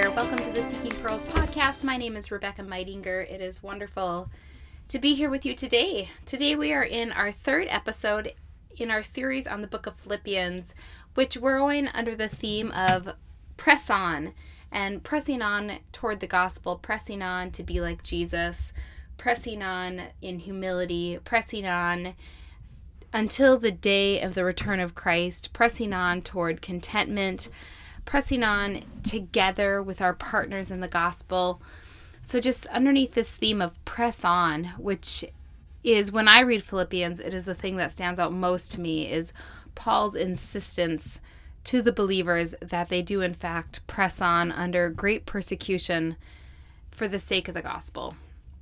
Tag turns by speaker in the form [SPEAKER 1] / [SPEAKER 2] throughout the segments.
[SPEAKER 1] there. Welcome to the Seeking Pearls podcast. My name is Rebecca Meidinger. It is wonderful to be here with you today. Today we are in our third episode in our series on the book of Philippians, which we're going under the theme of press on and pressing on toward the gospel, pressing on to be like Jesus, pressing on in humility, pressing on until the day of the return of Christ, pressing on toward contentment, pressing on together with our partners in the gospel. So just underneath this theme of press on, which is when I read Philippians, it is the thing that stands out most to me, is Paul's insistence to the believers that they do in fact press on under great persecution for the sake of the gospel.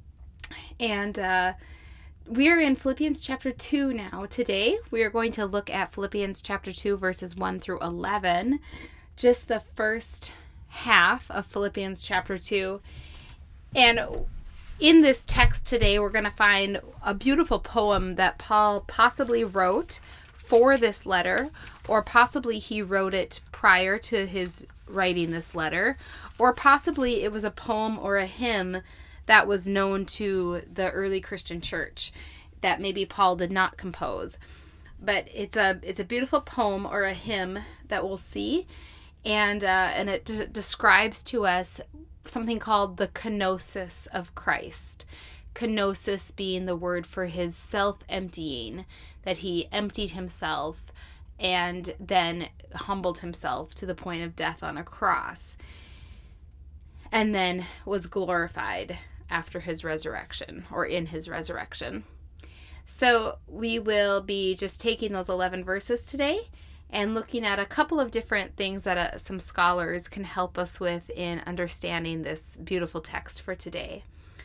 [SPEAKER 1] And we are in Philippians chapter 2 now. Today we are going to look at Philippians chapter 2 verses 1 through 11. Just the first half of Philippians chapter 2. And in this text today, we're going to find a beautiful poem that Paul possibly wrote for this letter, or possibly he wrote it prior to his writing this letter, or possibly it was a poem or a hymn that was known to the early Christian church that maybe Paul did not compose. But it's a beautiful poem or a hymn that we'll see. And it describes to us something called the kenosis of Christ. Kenosis being the word for his self-emptying, that he emptied himself and then humbled himself to the point of death on a cross, and then was glorified after his resurrection, or in his resurrection. So we will be just taking those 11 verses today and looking at a couple of different things that some scholars can help us with in understanding this beautiful text for today.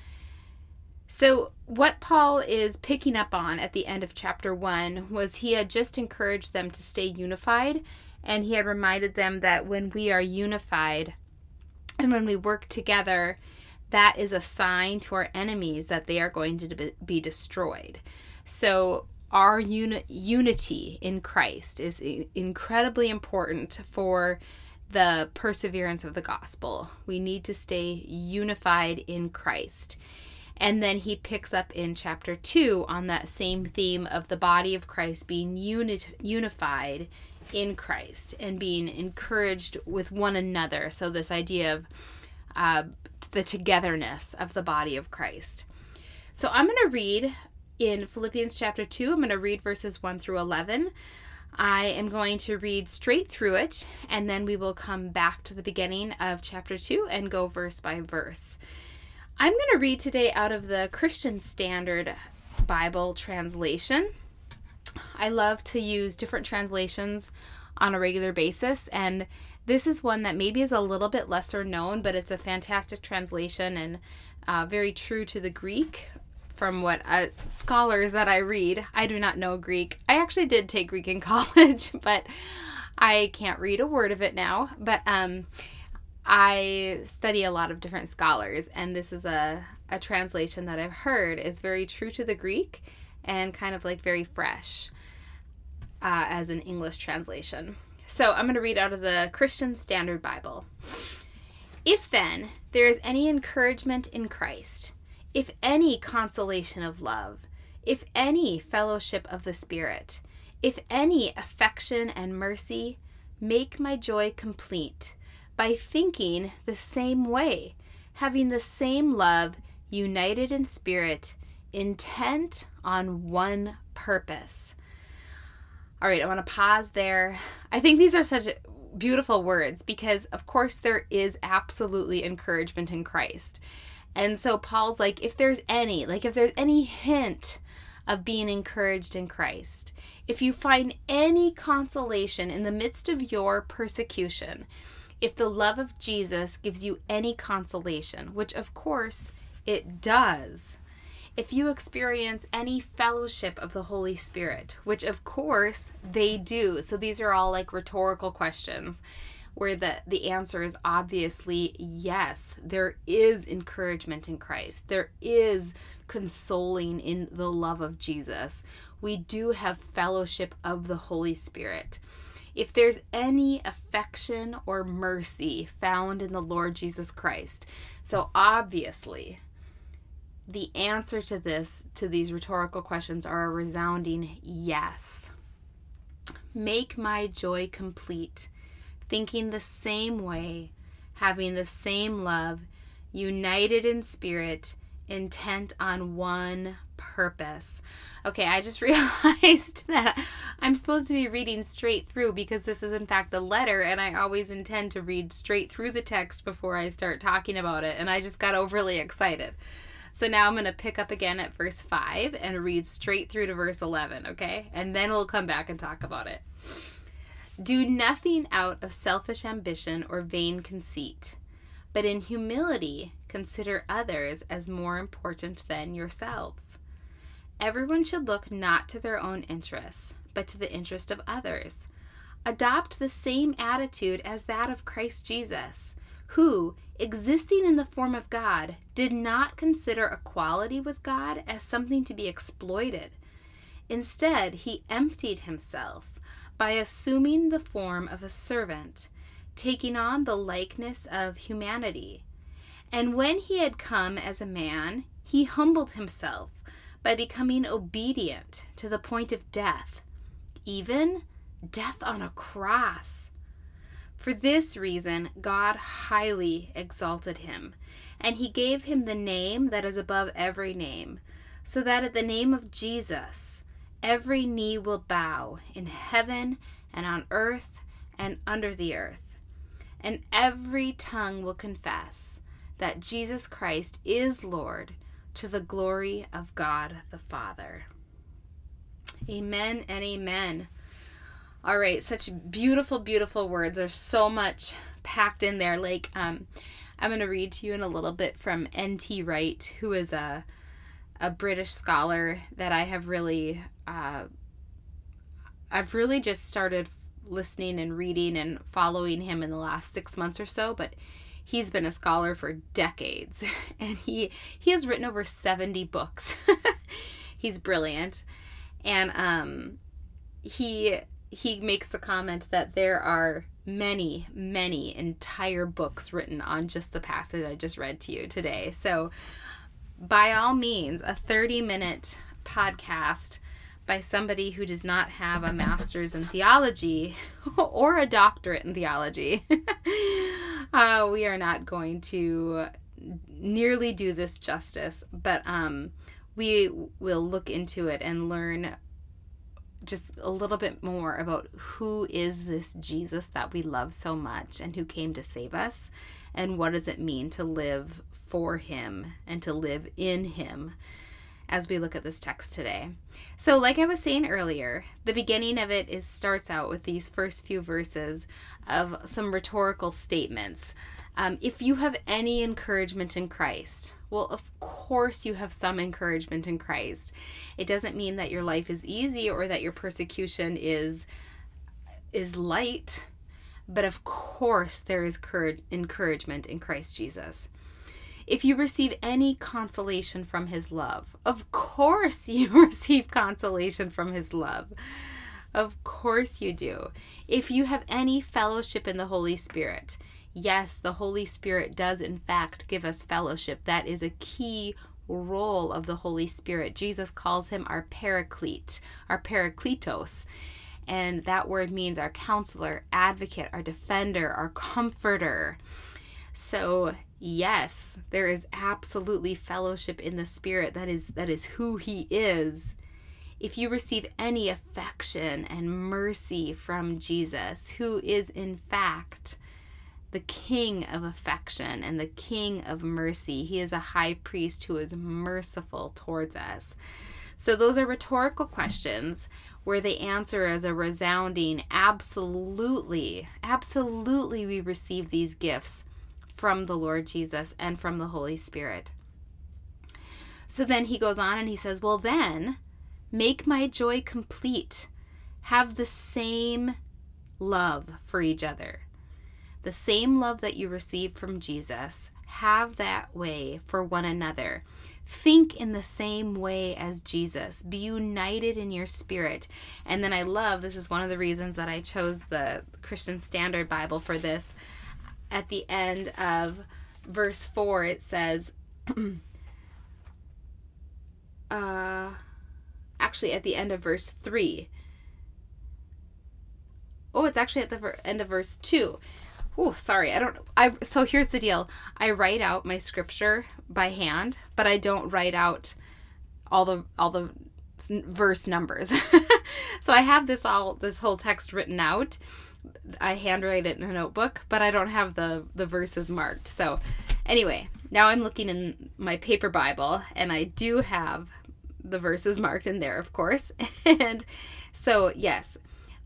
[SPEAKER 1] So what Paul is picking up on at the end of chapter 1 was he had just encouraged them to stay unified, and he had reminded them that when we are unified and when we work together, that is a sign to our enemies that they are going to be destroyed. So our unity in Christ is incredibly important for the perseverance of the gospel. We need to stay unified in Christ. And then he picks up in chapter 2 on that same theme of the body of Christ being unified in Christ and being encouraged with one another. So this idea of the togetherness of the body of Christ. So I'm going to read in Philippians chapter 2, I'm going to read verses 1 through 11. I am going to read straight through it, and then we will come back to the beginning of chapter 2 and go verse by verse. I'm going to read today out of the Christian Standard Bible translation. I love to use different translations on a regular basis, and this is one that maybe is a little bit lesser known, but it's a fantastic translation and very true to the Greek. From what scholars that I read, I do not know Greek. I actually did take Greek in college, but I can't read a word of it now. But I study a lot of different scholars, and this is a translation that I've heard is very true to the Greek and kind of like very fresh as an English translation. So I'm going to read out of the Christian Standard Bible. If then there is any encouragement in Christ, if any consolation of love, if any fellowship of the Spirit, if any affection and mercy, make my joy complete by thinking the same way, having the same love, united in spirit, intent on one purpose. All right, I want to pause there. I think these are such beautiful words because, of course, there is absolutely encouragement in Christ. And so Paul's like, if there's any hint of being encouraged in Christ, if you find any consolation in the midst of your persecution, if the love of Jesus gives you any consolation, which of course it does, if you experience any fellowship of the Holy Spirit, which of course they do. So these are all like rhetorical questions where the answer is obviously yes. There is encouragement in Christ. There is consoling in the love of Jesus. We do have fellowship of the Holy Spirit. if there's any affection or mercy found in the Lord Jesus Christ. So obviously, the answer to these rhetorical questions are a resounding yes. Make my joy complete, thinking the same way, having the same love, united in spirit, intent on one purpose. Okay, I just realized that I'm supposed to be reading straight through because this is in fact a letter, and I always intend to read straight through the text before I start talking about it, and I just got overly excited. So now I'm going to pick up again at verse 5 and read straight through to verse 11, okay? And then we'll come back and talk about it. Do nothing out of selfish ambition or vain conceit, but in humility consider others as more important than yourselves. Everyone should look not to their own interests, but to the interest of others. Adopt the same attitude as that of Christ Jesus, who, existing in the form of God, did not consider equality with God as something to be exploited. Instead, he emptied himself by assuming the form of a servant, taking on the likeness of humanity. And when he had come as a man, he humbled himself by becoming obedient to the point of death, even death on a cross. For this reason, God highly exalted him, and he gave him the name that is above every name, so that at the name of Jesus, every knee will bow in heaven and on earth and under the earth, and every tongue will confess that Jesus Christ is Lord, to the glory of God the Father. Amen and amen. All right, such beautiful, beautiful words. There's so much packed in there. Like, I'm going to read to you in a little bit from N.T. Wright, who is a British scholar that I have really, I've really just started listening and reading and following him in the last 6 months or so, but he's been a scholar for decades, and he has written over 70 books. He's brilliant, and he makes the comment that there are many, many entire books written on just the passage I just read to you today. So by all means, a 30-minute podcast by somebody who does not have a master's in theology or a doctorate in theology. We are not going to nearly do this justice, but we will look into it and learn just a little bit more about who is this Jesus that we love so much and who came to save us, and what does it mean to live for him and to live in him as we look at this text today. So like I was saying earlier, the beginning of it starts out with these first few verses of some rhetorical statements. If you have any encouragement in Christ, well, of course you have some encouragement in Christ. It doesn't mean that your life is easy or that your persecution is light, but of course there is encouragement in Christ Jesus. If you receive any consolation from his love, of course you receive consolation from his love. Of course you do. If you have any fellowship in the Holy Spirit, yes, the Holy Spirit does in fact give us fellowship. That is a key role of the Holy Spirit. Jesus calls him our paraclete, our parakletos. And that word means our counselor, advocate, our defender, our comforter. So yes, there is absolutely fellowship in the Spirit. That is who he is. If you receive any affection and mercy from Jesus, who is in fact the King of affection and the King of mercy, he is a high priest who is merciful towards us. So those are rhetorical questions where the answer is a resounding absolutely, absolutely we receive these gifts from the Lord Jesus and from the Holy Spirit. So then he goes on and he says, well then, make my joy complete. Have the same love for each other. The same love that you received from Jesus, have that way for one another. Think in the same way as Jesus. Be united in your spirit. And then I love, this is one of the reasons that I chose the Christian Standard Bible for this. At the end of verse 4, it says, actually at the end of verse 3. Oh, it's actually at the end of verse 2. Oh, sorry. So here's the deal. I write out my scripture by hand, but I don't write out all the verse numbers. So I have this whole text written out. I handwrite it in a notebook, but I don't have the verses marked. So anyway, now I'm looking in my paper Bible, and I do have the verses marked in there, of course. And so, yes,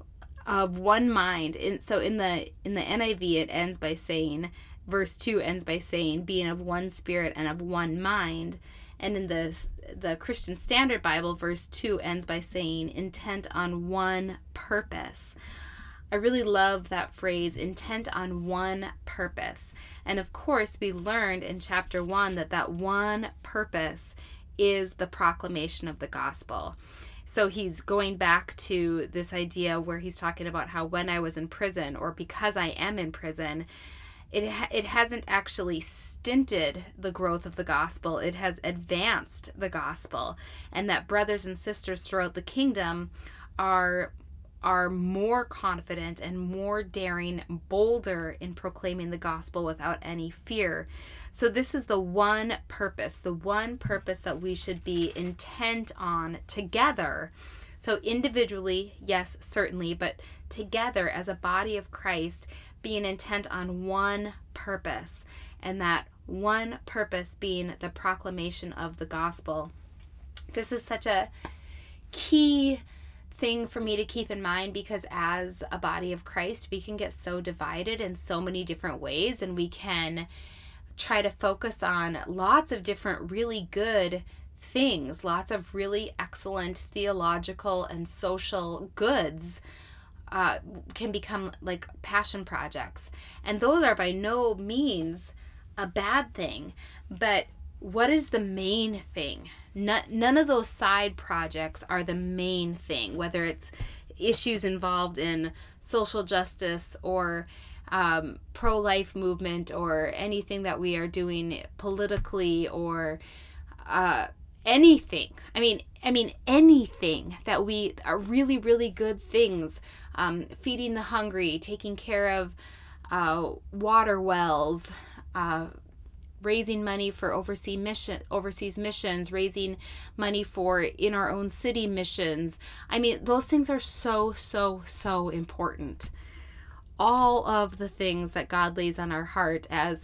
[SPEAKER 1] of one mind. So in the NIV, it ends by saying, verse 2 ends by saying, being of one spirit and of one mind. And in the Christian Standard Bible, verse 2 ends by saying, intent on one purpose. I really love that phrase, intent on one purpose. And of course, we learned in chapter 1 that one purpose is the proclamation of the gospel. So he's going back to this idea where he's talking about how when I was in prison, or because I am in prison, it hasn't actually stinted the growth of the gospel. It has advanced the gospel. And that brothers and sisters throughout the kingdom are more confident and more daring, bolder in proclaiming the gospel without any fear. So this is the one purpose that we should be intent on together. So individually, yes, certainly, but together as a body of Christ, being intent on one purpose, and that one purpose being the proclamation of the gospel. This is such a key thing for me to keep in mind, because as a body of Christ, we can get so divided in so many different ways, and we can try to focus on lots of different really good things, lots of really excellent theological and social goods can become like passion projects. And those are by no means a bad thing. But what is the main thing? None of those side projects are the main thing, whether it's issues involved in social justice or pro-life movement or anything that we are doing politically or anything. I mean anything that we are really, really good things. Feeding the hungry, taking care of water wells, raising money for overseas missions, raising money for in our own city missions. I mean, those things are so, so, so important. All of the things that God lays on our heart as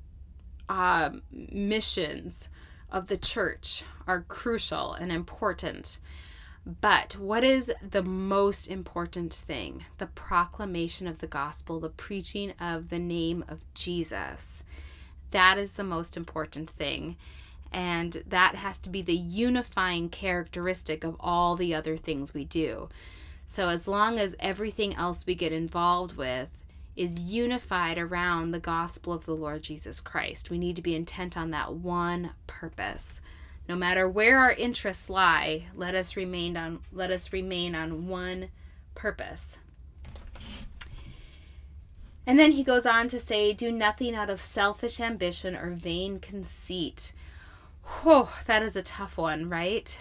[SPEAKER 1] missions of the church are crucial and important. But what is the most important thing? The proclamation of the gospel, the preaching of the name of Jesus. That is the most important thing. And that has to be the unifying characteristic of all the other things we do. So as long as everything else we get involved with is unified around the gospel of the Lord Jesus Christ, we need to be intent on that one purpose. No matter where our interests lie, let us remain on one purpose. And then he goes on to say, do nothing out of selfish ambition or vain conceit. Oh, that is a tough one, right?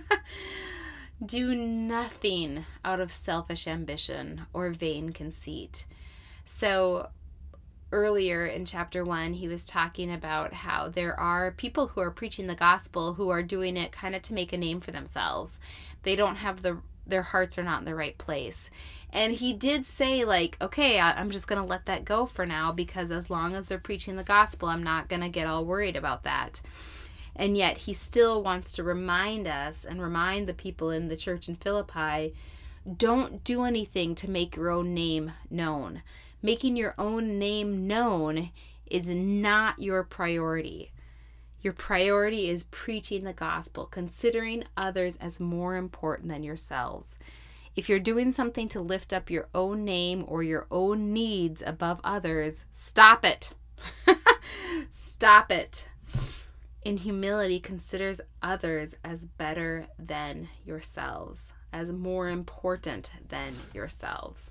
[SPEAKER 1] Do nothing out of selfish ambition or vain conceit. So earlier in chapter 1, he was talking about how there are people who are preaching the gospel who are doing it kind of to make a name for themselves. They don't have their hearts are not in the right place. And he did say, like, okay, I'm just going to let that go for now, because as long as they're preaching the gospel, I'm not going to get all worried about that. And yet he still wants to remind us and remind the people in the church in Philippi, don't do anything to make your own name known. Making your own name known is not your priority. Your priority is preaching the gospel, considering others as more important than yourselves. if you're doing something to lift up your own name or your own needs above others, stop it. Stop it. In humility, considers others as better than yourselves, as more important than yourselves.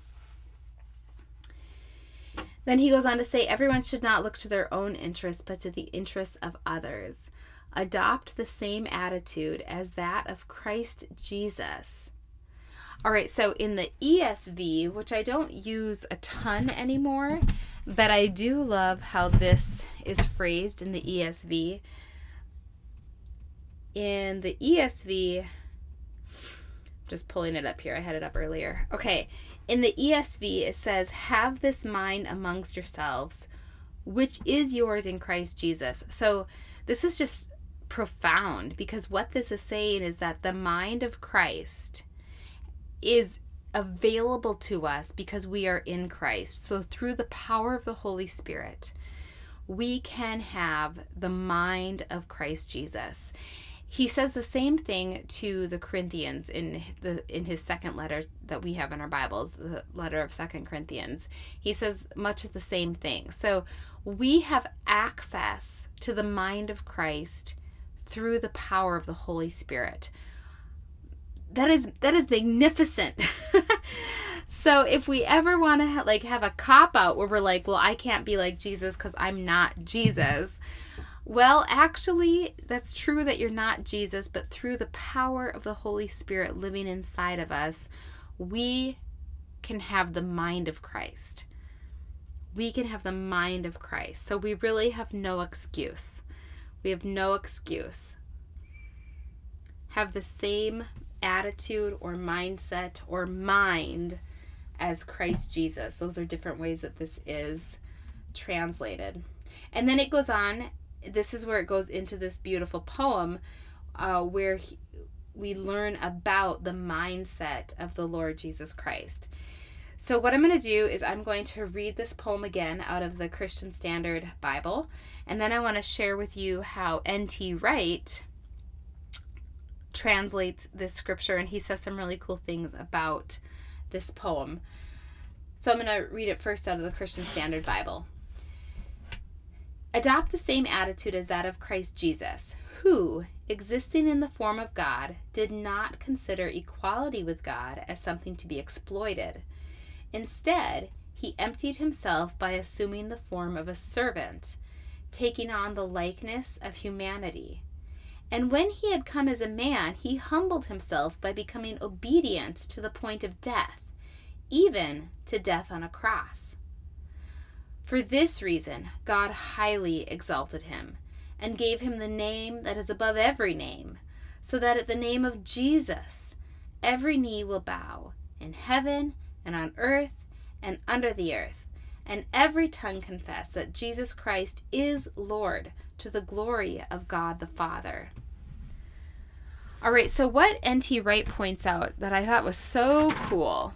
[SPEAKER 1] Then he goes on to say, everyone should not look to their own interests, but to the interests of others. Adopt the same attitude as that of Christ Jesus. All right, so in the ESV, which I don't use a ton anymore, but I do love how this is phrased in the ESV. In the ESV, just pulling it up here. I had it up earlier. Okay. In the ESV, it says, have this mind amongst yourselves, which is yours in Christ Jesus. So this is just profound, because what this is saying is that the mind of Christ is available to us because we are in Christ. So through the power of the Holy Spirit, we can have the mind of Christ Jesus. He says the same thing to the Corinthians in his second letter that we have in our Bibles, the letter of 2 Corinthians. He says much of the same thing. So we have access to the mind of Christ through the power of the Holy Spirit. That is magnificent. So if we ever want to have a cop-out where we're like, well, I can't be like Jesus because I'm not Jesus. Well, actually, that's true that you're not Jesus, but through the power of the Holy Spirit living inside of us, we can have the mind of Christ. We can have the mind of Christ. So we really have no excuse. We have no excuse. Have the same attitude or mindset or mind as Christ Jesus. Those are different ways that this is translated. And then it goes on. This is where it goes into this beautiful poem where we learn about the mindset of the Lord Jesus Christ. So what I'm going to do is I'm going to read this poem again out of the Christian Standard Bible, and then I want to share with you how N.T. Wright translates this scripture, and he says some really cool things about this poem. So I'm going to read it first out of the Christian Standard Bible. Adopt the same attitude as that of Christ Jesus, who, existing in the form of God, did not consider equality with God as something to be exploited. Instead, he emptied himself by assuming the form of a servant, taking on the likeness of humanity. And when he had come as a man, he humbled himself by becoming obedient to the point of death, even to death on a cross. For this reason, God highly exalted him and gave him the name that is above every name, so that at the name of Jesus, every knee will bow in heaven and on earth and under the earth, and every tongue confess that Jesus Christ is Lord, to the glory of God the Father. All right, so what N.T. Wright points out that I thought was so cool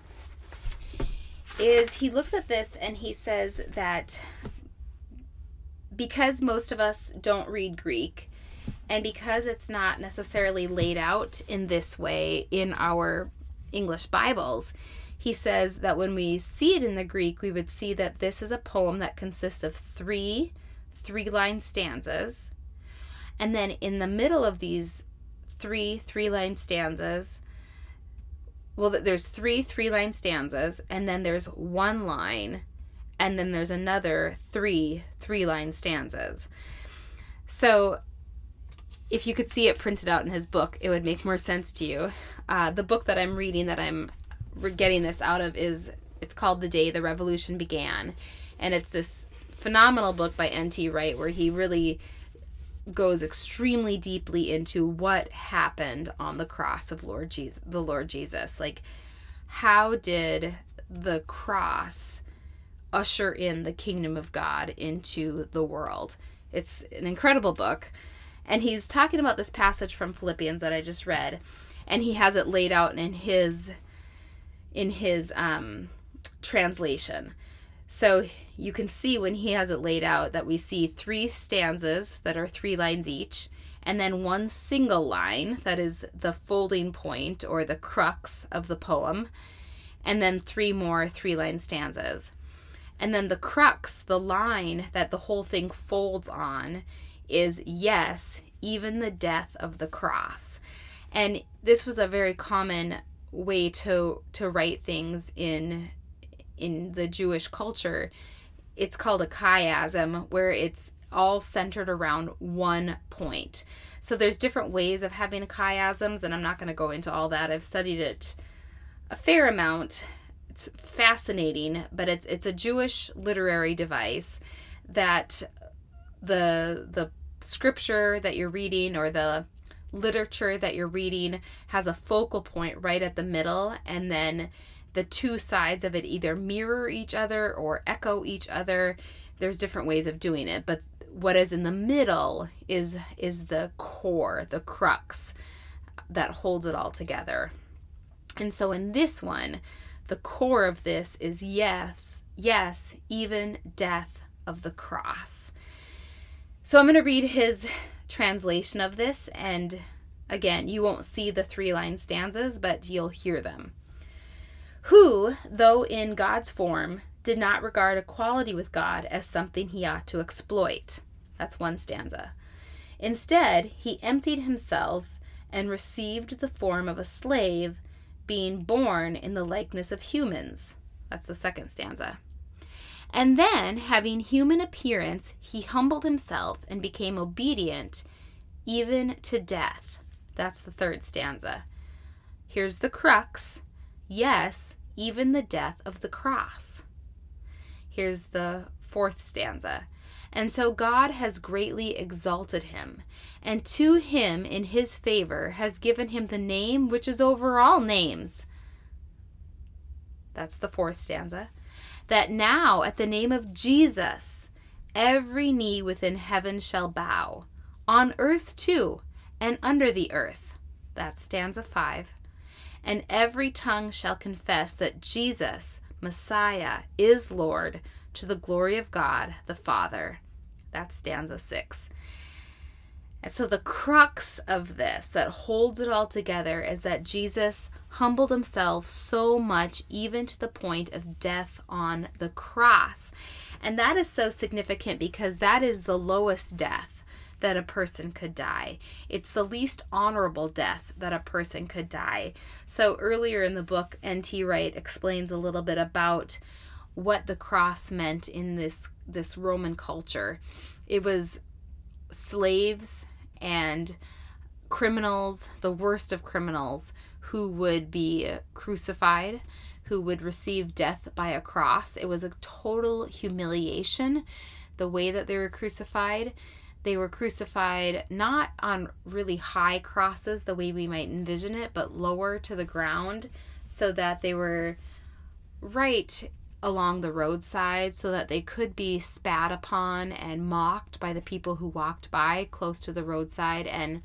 [SPEAKER 1] is he looks at this and he says that because most of us don't read Greek, and because it's not necessarily laid out in this way in our English Bibles, he says that when we see it in the Greek, we would see that this is a poem that consists of three-line stanzas. And then in the middle of these three-line stanzas, well, there's three-line stanzas, and then there's one line, and then there's another three-line stanzas. So if you could see it printed out in his book, it would make more sense to you. The book that I'm reading, that I'm getting this out of, it's called The Day the Revolution Began, and it's this phenomenal book by N.T. Wright where he really goes extremely deeply into what happened on the cross of the Lord Jesus. Like, how did the cross usher in the kingdom of God into the world? It's an incredible book. And he's talking about this passage from Philippians that I just read, and he has it laid out in his translation. So you can see when he has it laid out that we see three stanzas that are 3 lines each, and then one single line, that is the folding point or the crux of the poem, and then 3 more 3-line stanzas. And then the crux, the line that the whole thing folds on, is yes, even the death of the cross. And this was a very common way to write things in the Jewish culture. It's called a chiasm, where it's all centered around one point. So there's different ways of having chiasms, and I'm not going to go into all that. I've studied it a fair amount. It's fascinating, but it's a Jewish literary device that the scripture that you're reading, or the literature that you're reading, has a focal point right at the middle, and then the 2 sides of it either mirror each other or echo each other. There's different ways of doing it, but what is in the middle is the core, the crux that holds it all together. And so in this one, the core of this is yes, even death of the cross. So I'm going to read his translation of this, and again, you won't see the 3-line stanzas, but you'll hear them. Who, though in God's form, did not regard equality with God as something he ought to exploit. That's one stanza. Instead, he emptied himself and received the form of a slave, being born in the likeness of humans. That's the second stanza. And then, having human appearance, he humbled himself and became obedient, even to death. That's the third stanza. Here's the crux. Yes, even the death of the cross. Here's the 4th stanza. And so God has greatly exalted him, and to him in his favor has given him the name which is over all names. That's the 4th stanza. That now at the name of Jesus, every knee within heaven shall bow, on earth too, and under the earth. That's stanza 5. And every tongue shall confess that Jesus, Messiah, is Lord, to the glory of God the Father. That's stanza 6. And so the crux of this that holds it all together is that Jesus humbled himself so much, even to the point of death on the cross. And that is so significant because that is the lowest death that a person could die. It's the least honorable death that a person could die. So earlier in the book, N.T. Wright explains a little bit about what the cross meant in this Roman culture. It was slaves and criminals, the worst of criminals, who would be crucified, who would receive death by a cross. It was a total humiliation, the way that they were crucified. They were crucified not on really high crosses, the way we might envision it, but lower to the ground, so that they were right along the roadside, so that they could be spat upon and mocked by the people who walked by close to the roadside. And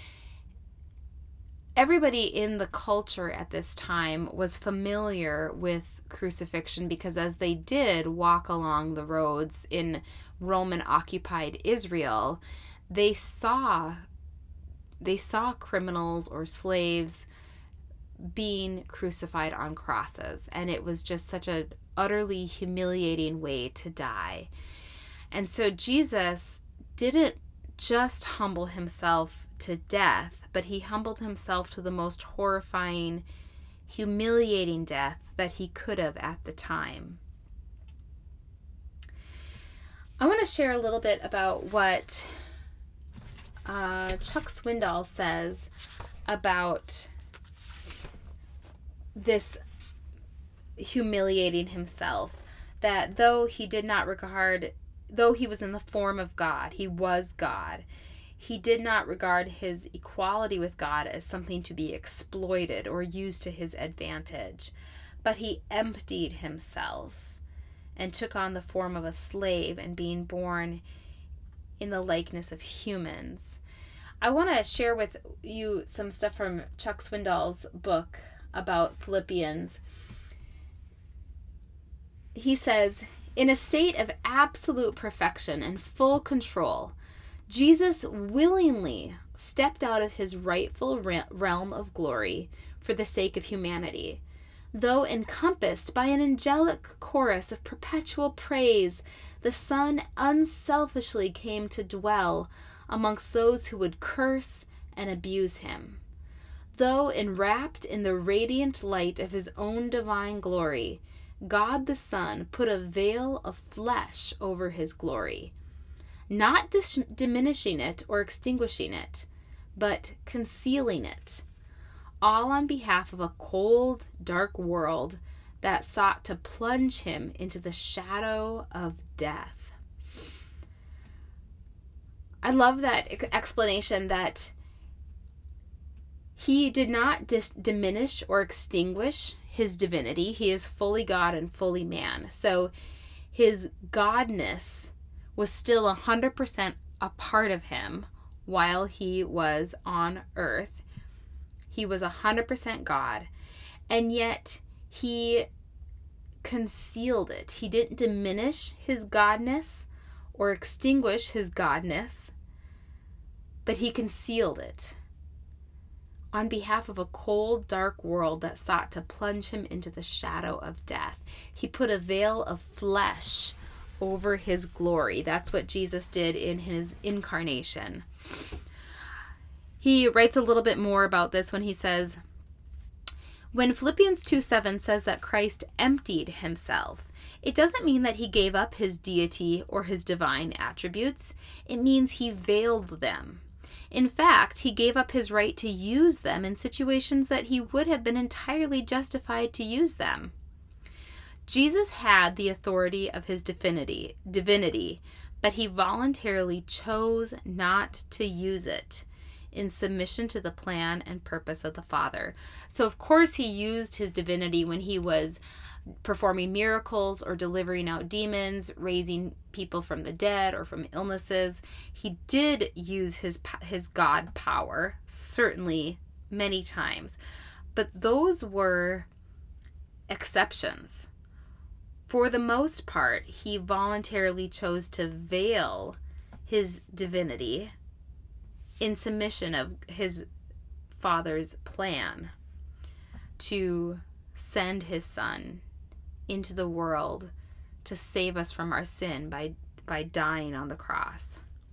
[SPEAKER 1] everybody in the culture at this time was familiar with crucifixion, because as they did walk along the roads in Roman-occupied Israel, they saw criminals or slaves being crucified on crosses, and it was just such an utterly humiliating way to die. And so Jesus didn't just humble himself to death, but he humbled himself to the most horrifying, humiliating death that he could have at the time. I want to share a little bit about what Chuck Swindoll says about this humiliating himself, that though he was in the form of God, he was God, he did not regard his equality with God as something to be exploited or used to his advantage, but he emptied himself and took on the form of a slave, and being born in the likeness of humans. I want to share with you some stuff from Chuck Swindoll's book about Philippians. He says, in a state of absolute perfection and full control, Jesus willingly stepped out of his rightful realm of glory for the sake of humanity. Though encompassed by an angelic chorus of perpetual praise, the Son unselfishly came to dwell amongst those who would curse and abuse him. Though enwrapped in the radiant light of his own divine glory, God the Son put a veil of flesh over his glory, not diminishing it or extinguishing it, but concealing it, all on behalf of a cold, dark world that sought to plunge him into the shadow of death. I love that explanation that he did not diminish or extinguish his divinity. He is fully God and fully man. So his godness was still 100% a part of him while he was on earth. He was 100% God, and yet he concealed it. He didn't diminish his godness or extinguish his godness, but he concealed it on behalf of a cold, dark world that sought to plunge him into the shadow of death. He put a veil of flesh over his glory. That's what Jesus did in his incarnation. He writes a little bit more about this when he says, when Philippians 2:7 says that Christ emptied himself, it doesn't mean that he gave up his deity or his divine attributes. It means he veiled them. In fact, he gave up his right to use them in situations that he would have been entirely justified to use them. Jesus had the authority of his divinity, but he voluntarily chose not to use it in submission to the plan and purpose of the Father. So, of course, he used his divinity when he was performing miracles or delivering out demons, raising people from the dead or from illnesses. He did use his God power, certainly many times, but those were exceptions. For the most part, he voluntarily chose to veil his divinity in submission of his Father's plan to send his Son into the world to save us from our sin by dying on the cross.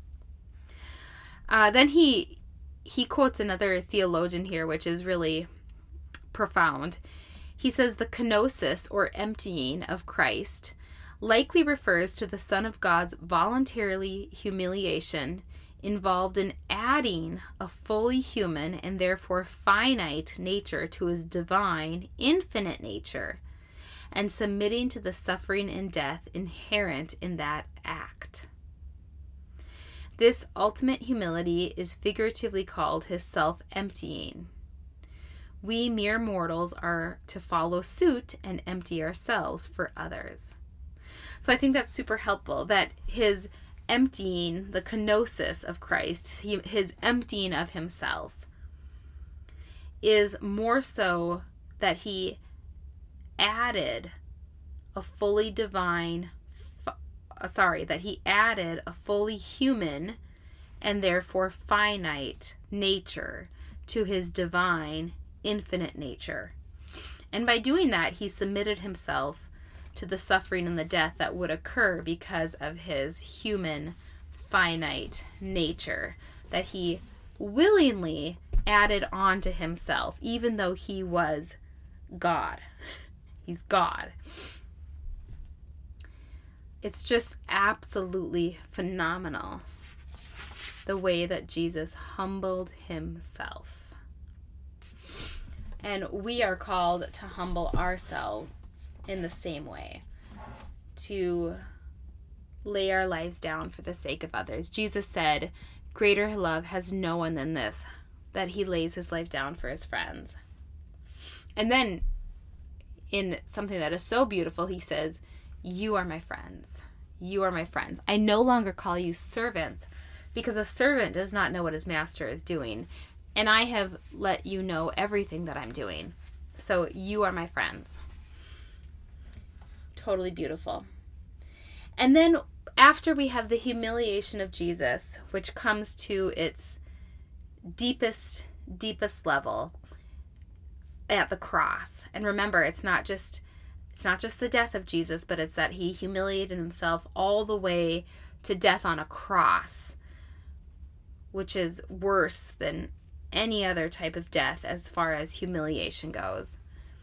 [SPEAKER 1] Then he quotes another theologian here, which is really profound. He says the kenosis, or emptying, of Christ likely refers to the Son of God's voluntarily humiliation involved in adding a fully human and therefore finite nature to his divine, infinite nature, and submitting to the suffering and death inherent in that act. This ultimate humility is figuratively called his self-emptying. We mere mortals are to follow suit and empty ourselves for others. So I think that's super helpful, that his emptying, the kenosis of Christ, his emptying of himself, is more so that he added a fully human and therefore finite nature to his divine, infinite nature. And by doing that, he submitted himself to the suffering and the death that would occur because of his human, finite nature that he willingly added on to himself, even though he was God. He's God. It's just absolutely phenomenal the way that Jesus humbled himself. And we are called to humble ourselves in the same way, to lay our lives down for the sake of others. Jesus said, greater love has no one than this, that he lays his life down for his friends. And then in something that is so beautiful, he says, you are my friends. You are my friends. I no longer call you servants, because a servant does not know what his master is doing. And I have let you know everything that I'm doing. So you are my friends. Totally beautiful. And then after we have the humiliation of Jesus, which comes to its deepest level at the cross. And remember, it's not just the death of Jesus, but it's that he humiliated himself all the way to death on a cross, which is worse than any other type of death as far as humiliation goes.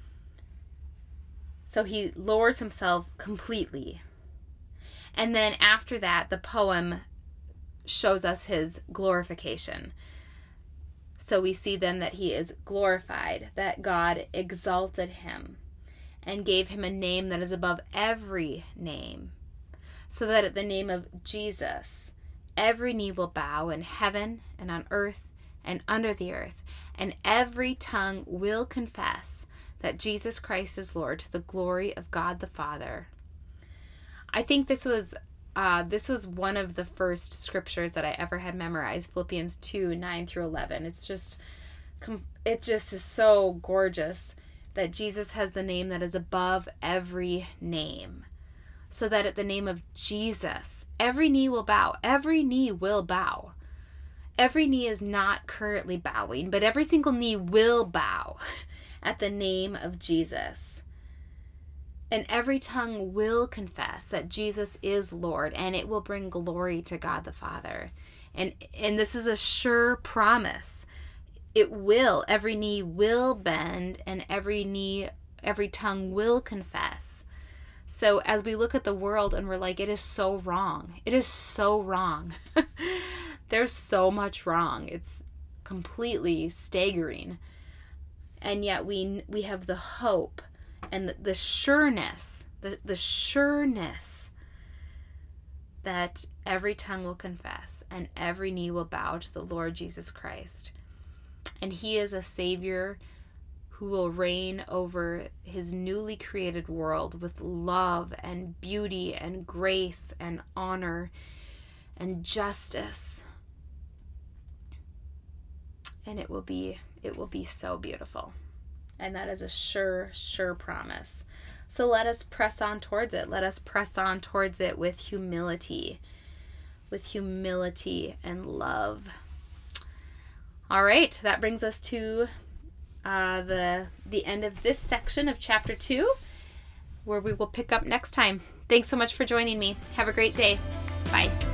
[SPEAKER 1] So he lowers himself completely. And then after that, the poem shows us his glorification. So we see then that he is glorified, that God exalted him and gave him a name that is above every name, so that at the name of Jesus, every knee will bow in heaven and on earth and under the earth, and every tongue will confess that Jesus Christ is Lord, to the glory of God the Father. I think this was one of the first scriptures that I ever had memorized, Philippians 2:9-11. It just is so gorgeous that Jesus has the name that is above every name, so that at the name of Jesus, every knee will bow. Every knee will bow. Every knee is not currently bowing, but every single knee will bow at the name of Jesus. And every tongue will confess that Jesus is Lord, and it will bring glory to God the Father. And this is a sure promise. It will. Every knee will bend, and every tongue will confess. So as we look at the world and we're like, it is so wrong. It is so wrong. There's so much wrong. It's completely staggering. And yet we have the hope and the sureness, the sureness that every tongue will confess and every knee will bow to the Lord Jesus Christ. And he is a Savior who will reign over his newly created world with love and beauty and grace and honor and justice. And it will be so beautiful. And that is a sure promise. So let us press on towards it. Let us press on towards it with humility and love. All right, that brings us to the end of this section of chapter 2, where we will pick up next time. Thanks so much for joining me. Have a great day. Bye.